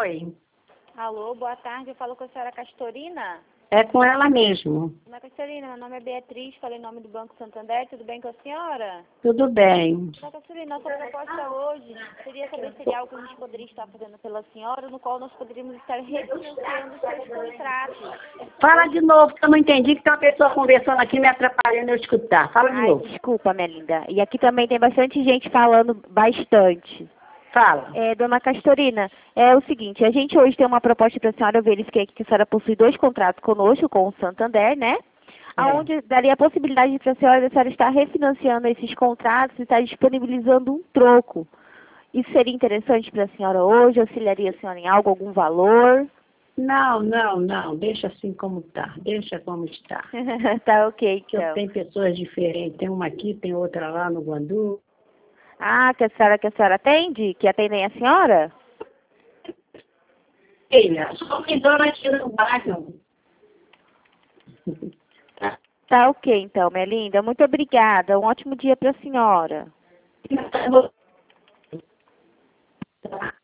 Oi, Alô, boa tarde. Eu falo com a senhora Castorina. é com ela mesmo. Dona Castorina, meu nome é Beatriz, falei em nome do Banco Santander. Tudo bem com a senhora? Tudo bem. Dona Castorina, nossa proposta hoje seria saber se seria algo que a gente poderia estar fazendo pela senhora, no qual nós poderíamos estar refinanciando os seus contratos. Fala de novo, que eu não entendi, que tem uma pessoa conversando aqui me atrapalhando eu escutar. Fala de Ai, novo. desculpa, minha linda. E aqui também tem bastante gente falando bastante. Fala. Dona Castorina, é o seguinte, a gente hoje tem uma proposta para a senhora, eu verifiquei aqui que a senhora possui 2 contratos conosco, com o Santander, né? Aonde daria a possibilidade para a senhora estar refinanciando esses contratos e estar disponibilizando um troco. Isso seria interessante para a senhora hoje? Auxiliaria a senhora em algo, algum valor? Não. Deixa assim como tá. Deixa como está. Tá ok, Que eu então. tenho pessoas diferentes. Tem uma aqui, tem outra lá no Guandu. Ah, que a senhora atende? Que atendem a senhora? Filha, só tem dona aqui no bairro. Tá ok, então, minha linda. Muito obrigada. Um ótimo dia para a senhora. Tá.